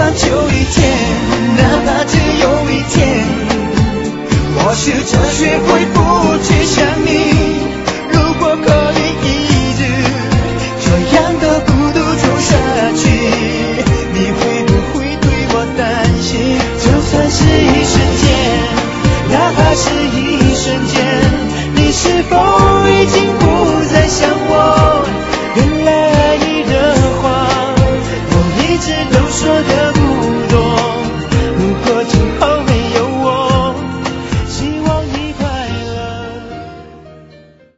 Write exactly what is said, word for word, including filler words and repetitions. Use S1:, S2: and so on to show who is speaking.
S1: 怕就一天，哪怕只有一天，或许这学会不